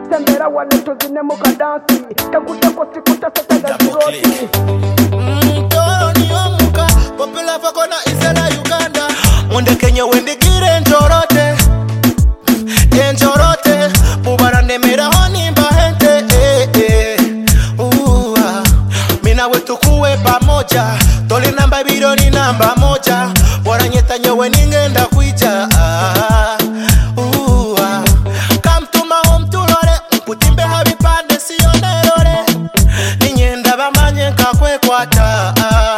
Sembera wale tozine muka dansi Kakuta kwa sikuta setaga ziroti Toro ni omuka Popular fakona isela Uganda Mwende Kenya wende gire njorote Njorote Mubara nemera honi mbahente Mina wetu kuwe pamoja Toli namba biro ni namba moja Bora nyeta nyewe ningenda kuija Kamtuma omtulore Mputimbe habipande siyonerore Ninyenda bamanye nkakwe kwata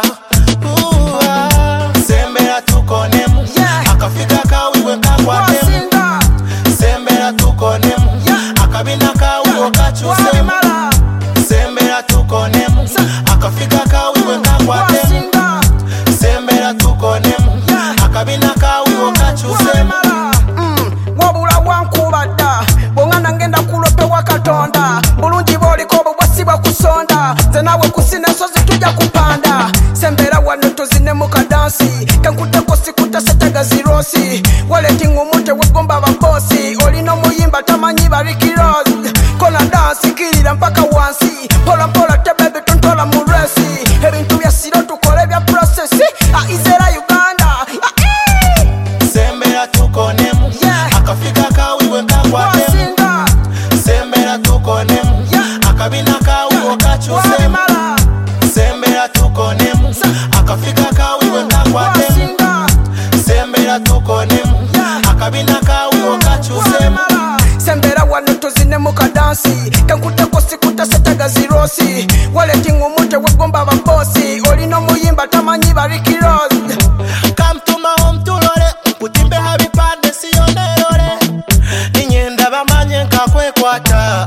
Sembera tukonemu Akafika kawiwe kakwatemu Sembera tukonemu Akabina kawiwe kachusemu Sembera tukonemu Akafika kawiwe kakwatemu Sembera tukonemu Akabina kawiwe kachusemu Wabula wankubadda Bongana ngenda kulope wakatonda Bulungi boliko bwasiba kusonda Zenawe kusina sozi tuja kupanda Sembera wano tozine muka dansi Kankuteko sikuta setaga zirosi Waleti ngumute wegomba babosi Olino muyimba tamanyi barikirozi Kona dansi kirira mpaka wansi Pola mpola tebebe tontola muresi Ebintu bya siro tukole bya processi Izera Uganda Sembera tukonemu Akafika kawiwe kakwatemu Sembera tukonemu Akabina kawiwe kachusemu Sembera tukonemu Akafika kawiwe kakwatemu Sembera tukonemu Akabina kawiwe kachusemu Sembera wano tozine muka dansi Kankuteko sikuta setaga zirosi Waleti ngumute wegomba babosi Olino muyimba tamanyi barikirozi Kamtuma omtulore Mputimbe habipande siyonerore Ninyenda bamanye nkakwe kwata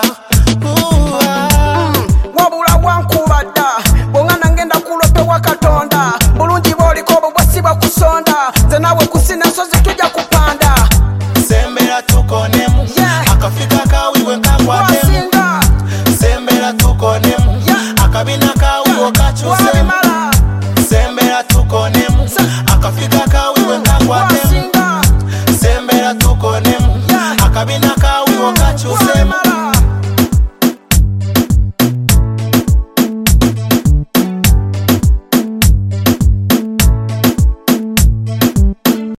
Wabula wankubadda Bongana ngenda kulope wakatonda Bulungi boliko bwasiba kusonda Zenawe kusina sozi tuja kupanda Sembera tukonemu Akafika kawiwe kakwatemu Sembera tukonemu Akabina kawiwe kachusemu Sembera tukonemu Akafika kawiwe kakwatemu Sembera tukonemu Akabina kawiwe kachusemu